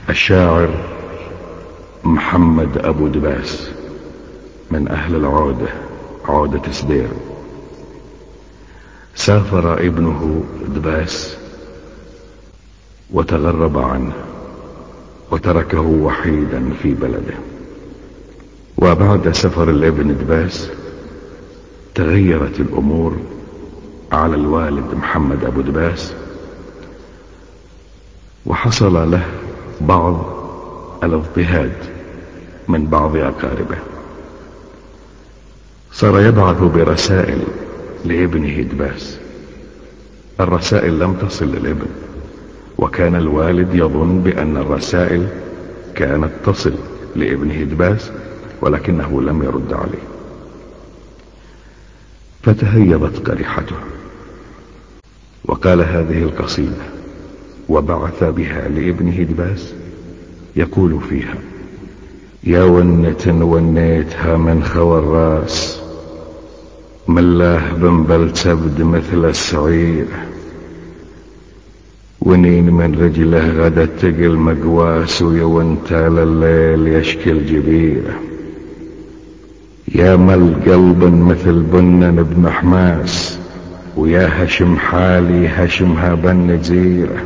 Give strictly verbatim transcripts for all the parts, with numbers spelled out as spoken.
الشاعر محمد أبو دباس من أهل العودة، عودة سدير. سافر ابنه دباس وتغرب عنه وتركه وحيدا في بلده. وبعد سفر الابن دباس تغيرت الأمور على الوالد محمد أبو دباس، وحصل له بعض الاضطهاد من بعض أقاربه. صار يبعث برسائل لابنه دباس. الرسائل لم تصل للابن، وكان الوالد يظن بأن الرسائل كانت تصل لابنه دباس، ولكنه لم يرد عليه. فتهيبت قريحته وقال هذه القصيدة، وبعث بها لابنه دباس يقول فيها: يا ونة ونيتها من خوى الراس، ملاه بنبل سبد مثل السعير، ونين من رجله غدا تقل مقواس، ويونتا لليل يشكي الجبيرة. يا مل قلب مثل بنن بمحماس، ويا هشم حالي هشمها بالنجيرة،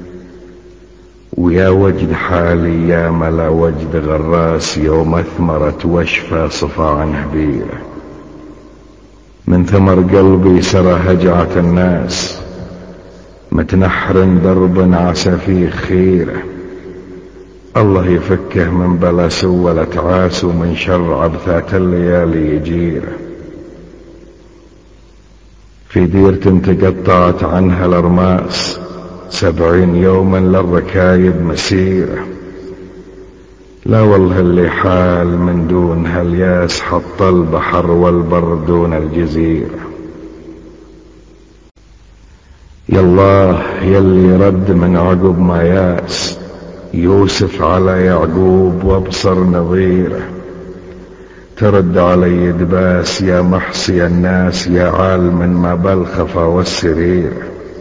ويا وجد حالي يا ملا وجد غراس، يوم اثمرت وشفى صفا عن هبيرة. من ثمر قلبي سرى هجعة الناس، متنحر درب عسى خيرة، الله يفكه من بلا سولة عاس، ومن شر عبثات الليالي يجيره. في ديرة تقطعت عنها الارماس، سبعين يوما للركايب مسيرة، لا والله اللي حال من دون هالياس، حط البحر والبر دون الجزيرة. يالله يلي رد من عقب ما ياس، يوسف على يعقوب وابصر نظيره، ترد علي دباس يا محصي الناس، يا عالم ما بالخفا والسريره.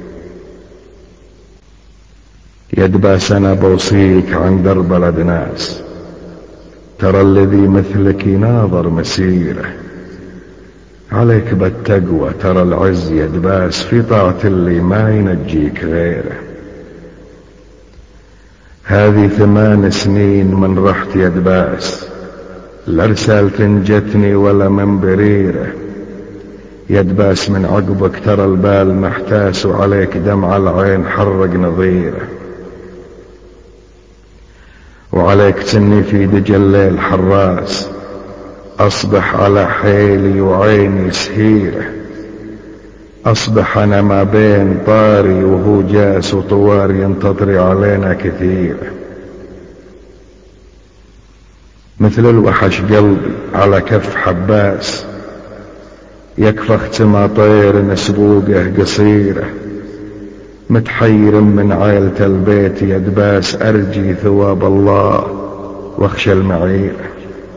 يا دباس انا بوصيك عن درب بلد ناس، ترى الذي مثلك يناظر مسيره، عليك بالتقوى ترى العز يا دباس، في طاعة اللي ما ينجيك غيره. هذه ثمان سنين من رحت يا دباس، لا رسالة جتني ولا من بريره، يا دباس من عقبك ترى البال محتاس، وعليك دمع العين حرق نظيره، وعليك تني في دجى الليل حراس، اصبح على حيلي وعيني سهيره، اصبح انا ما بين طاري وهو جاس، وطوار ينتطري علينا كثيره. مثل الوحش قلبي على كف حباس، يكفى اختما طير مسبوقه قصيره، متحير من عيلة البيت يا دباس، ارجي ثواب الله واخشى المعيره،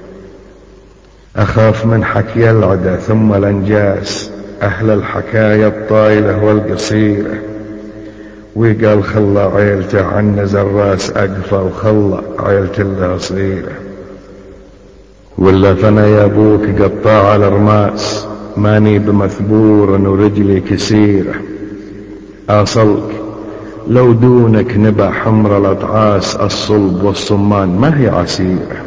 اخاف من حكي العدا ثم الانجاس، اهل الحكاية الطايلة والقصيرة، وقال خلى عيلته عن زراس اقفى، وخلى عيلة الله صغيرة. ولا فانا يا ابوك قطاع الارماس، ماني بمثبور ورجلي كسيرة، اصلك لو دونك نبع حمر الاطعاس، الصلب والصمان ما هي عسيرة،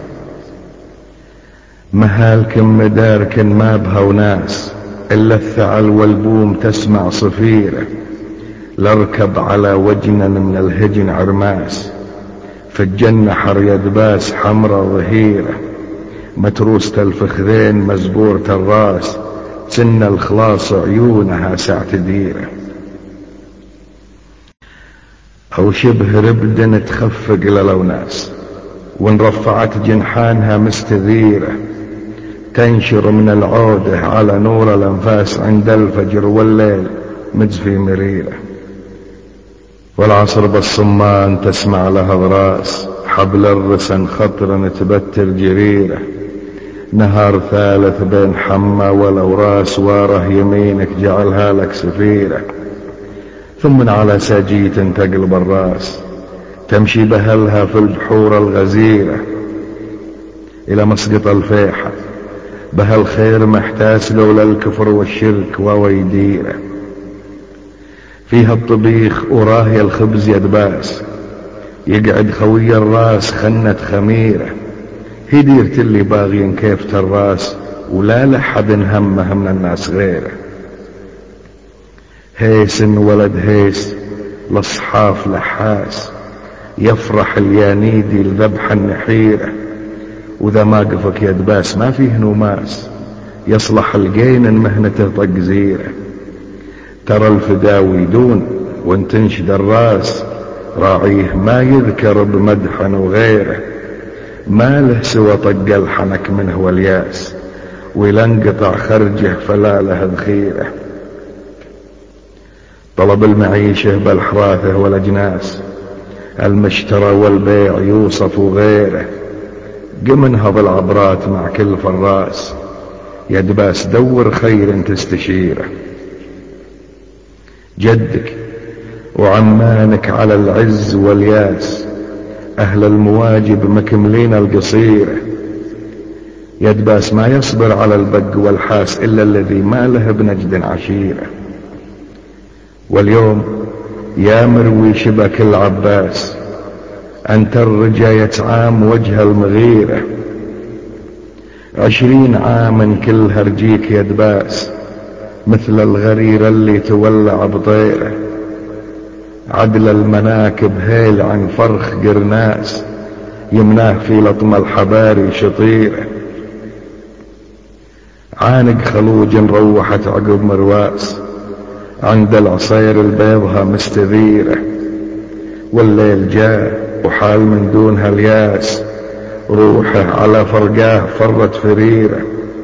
مهالكم مداركن ما بها وناس، إلا الثعل والبوم تسمع صفيره، لاركب على وجنا من الهجن عرماس، في الجنة حر يا دباس حمرة ظهيرة، متروسة الفخذين مزبورة الراس، سن الخلاص عيونها ساعة ديره، أو شبه ربد تخفق للوناس، وان رفعت جنحانها مستذيرة، تنشر من العودة على نور الأنفاس، عند الفجر والليل مجفي مريرة. والعصر بالصمان تسمع لها ضراس، حبل الرسن خطر تبتر جريرة، نهار ثالث بين حمى والأوراس، واره يمينك جعلها لك سفيرة، ثم على سجيت تقلب الراس، تمشي بهلها في البحور الغزيرة إلى مسقط الفيحة، بهالخير محتاس لولا الكفر والشرك وويديره. فيها الطبيخ وراهي الخبز يدباس، يقعد خوي الراس خنة خميرة. هي ديرة اللي باغين كيفة الراس ولا لحد همه من الناس غيره. هيس ولد هيس لصحاف لحاس، يفرح اليانيدي لذبح النحيرة. وذا ما قفك يدباس ما فيه نوماس، يصلح الجين مهنته طق زيره. ترى الفداوي دون وان تنشد الراس، راعيه ما يذكر بمدحا وغيره. ما له سوى طق الحنك منه والياس، ولنقطع خرجه فلا له ذخيره. طلب المعيشة بالحراثه والاجناس، المشترى والبيع يوصف غيره. قم انهض العبرات مع كل فراس، يدباس دور خير تستشيره. جدك وعمانك على العز والياس، أهل المواجب مكملين القصيرة. يدباس ما يصبر على البق والحاس إلا الذي ما له بنجد عشيرة. واليوم يا مروي شبك العباس، أنت الرجا يتعام وجه المغيرة. عشرين عام كلها رجيك يدباس، مثل الغرير اللي تولع بطيره. عدل المناكب هيل عن فرخ قرناس، يمناه في لطم الحباري شطيره. عانق خلوج روحت عقب مرواس، عند العصير البيضها مستذيره. والليل جاء وحال من دونها الياس، روحه على فرقاه فرت فريره.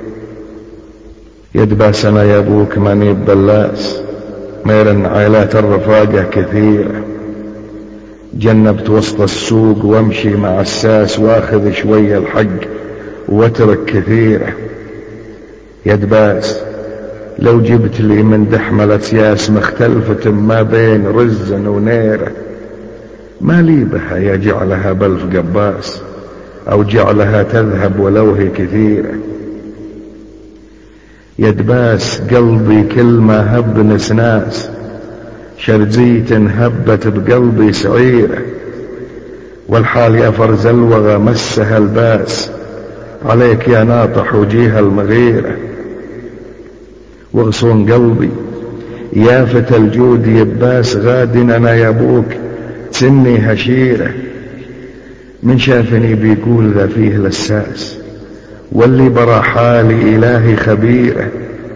يدباس انا يا ابوك ماني ببلاس، ميرن عائلات الرفاقة كثيرة. جنبت وسط السوق وامشي مع الساس، واخذ شوية الحق واترك كثيرة. يدباس لو جبت لي من دحملة ياس مختلفة ما بين رز ونيرة، ما لي بها يا جعلها بلف قباس، او جعلها تذهب ولو هي كثيرة. يدباس قلبي كل ما هب نسناس، شرزيت هبت بقلبي سعيرة. والحال يا فرز الوغى مسها الباس، عليك يا ناطح وجيها المغيرة. وغصون قلبي يا فتى الجود يباس، غادن انا يا ابوك تسني هشيرة. من شافني بيقول ذا فيه لساس، واللي برا حالي إلهي خبيره.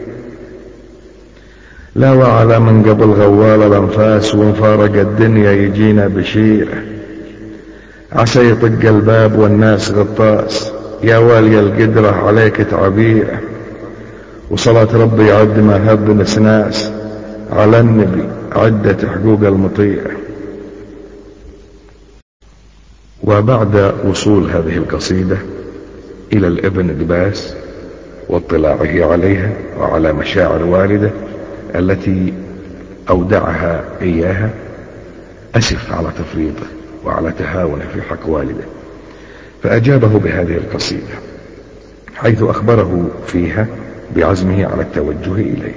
لا وعلى من قبل غوال الأنفاس، وانفارق الدنيا يجينا بشيره. عسى يطق الباب والناس غطاس، يا والي القدرة عليك تعبيره. وصلاة ربي عد ما هب نسناس، على النبي عدة حقوق المطيع. وبعد وصول هذه القصيدة إلى الابن دباس واطلاعه عليها وعلى مشاعر والده التي أودعها إياها، أسف على تفريطه وعلى تهاونه في حق والده، فأجابه بهذه القصيدة، حيث أخبره فيها بعزمه على التوجه إليه.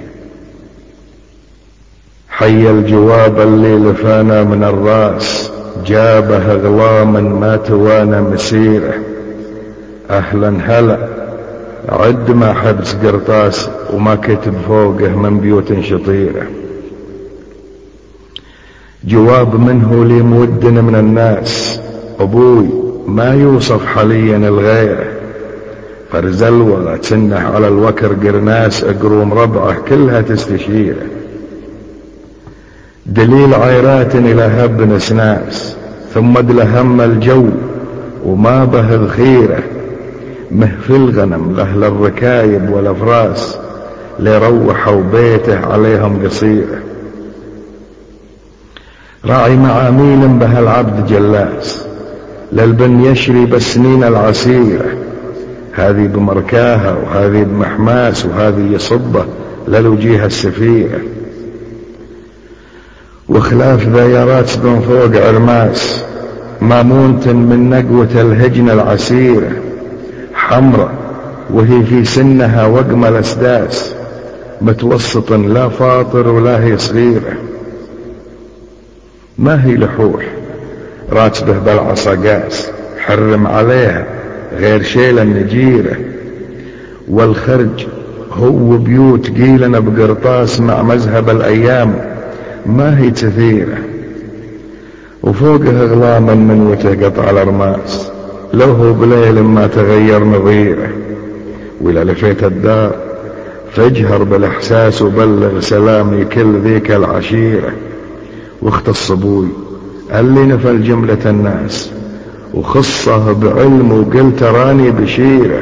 حي الجواب اللي لفانا من الراس، جابه غلاما ما توانى مسيره. أهلا هلا عد ما حبس قرطاس، وما كتب فوقه من بيوت شطيرة. جواب منه لي مودن من الناس، أبوي ما يوصف حاليا الغيره. فرزلوة تسنه على الوكر قرناس، اقروم ربعه كلها تستشيره. دليل عيرات إلى هب نسناس، ثم ادلهم الجو وما به الخيره. مهفي الغنم لأهل الركايب والأفراس، ليروحوا بيته عليهم قصيرة. راعي معاميل به العبد جلاس، للبن يشري بسنين العسيرة. هذه بمركاها وهذه بمحماس، وهذه يصبه للوجيه السفيرة. وخلاف ذيارات بن فوق عرماس، مامونة من نقوة الهجن العسيرة، حمرة وهي في سنها وقم الأسداس، متوسط لا فاطر ولا هي صغيرة. ما هي لحوح راتبه بالعصا قاس، حرم عليها غير شيل النجيرة، والخرج هو بيوت قيلنا بقرطاس مع مذهب الأيام ما هي تثيرة، وفوقها غلاما من وته قطع الأرماس، لو هو بليل ما تغير نظيره. وإلى لفيت الدار فاجهر بالإحساس وبلغ سلامي كل ذيك العشيرة، واختص ابوي اللي نفل جملة الناس وخصه بعلم وقلت راني بشيره.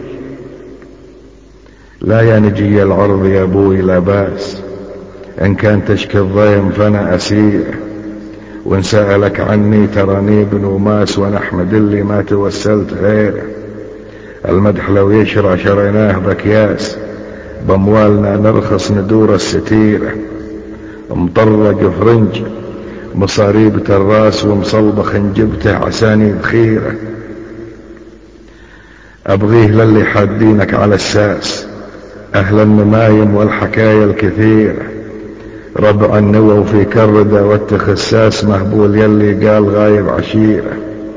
لا يا نجي العرض يا ابوي لا باس، ان كان تشكي الضيم فانا اسيره، وان سألك عني تراني ابن وماس، وانا احمد اللي ما توسلت غيره. المدح لو يشرى شريناه بكياس، باموالنا نرخص ندور الستيرة، مطرق فرنج مصاريبة الراس ومصلبخ جبته عساني بخيرة. ابغيه للي حادينك على الساس، اهل النمايم والحكاية الكثيرة، ربع النوى وفي كردة والتخساس، مهبول يلي قال غايب عشيرة.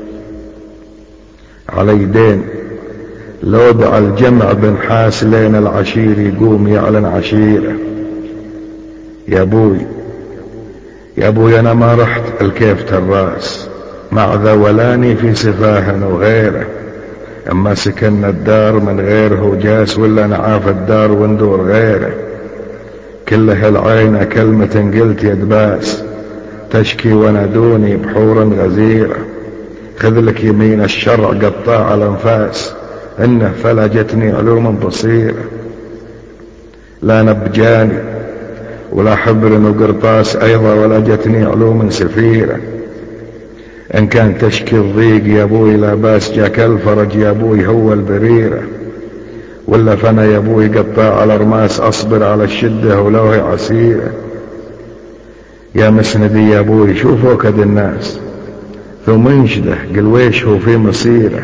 علي دين لو دع الجمع بنحاس لين العشير يقوم يعلن عشيرة. يا ابوي يا ابوي انا ما رحت الكيفة الراس، مع ذولاني في سفاهن وغيره، اما سكننا الدار من غيره وجاس، ولا نعاف الدار وندور غيره. كله العين كلمة قلت يدباس، تشكي ونادوني بحور غزيرة. خذ لك يمين الشرع قطاع الانفاس، انه فلجتني علوم بصيرة. لا نبجاني ولا حبر وقرطاس ايضا، ولا جتني علوم سفيرة. ان كان تشكي الضيق يا ابوي لا باس، جاك الفرج يا ابوي هو البريرة. ولا فانا يا ابوي قطاع الارماس، اصبر على الشدة ولو هي عسيرة. يا مسندي يا ابوي شوفوا كد الناس، ثم انشده قل ويش هو في مصيره.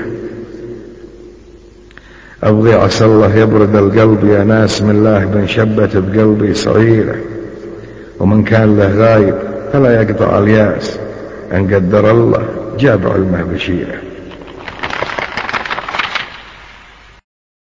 ابغي عسى الله يبرد القلب يا ناس، من الله بنشبت بقلبي صغيرة. ومن كان له غايب فلا يقطع الياس، ان قدر الله جاب علمه بشيره.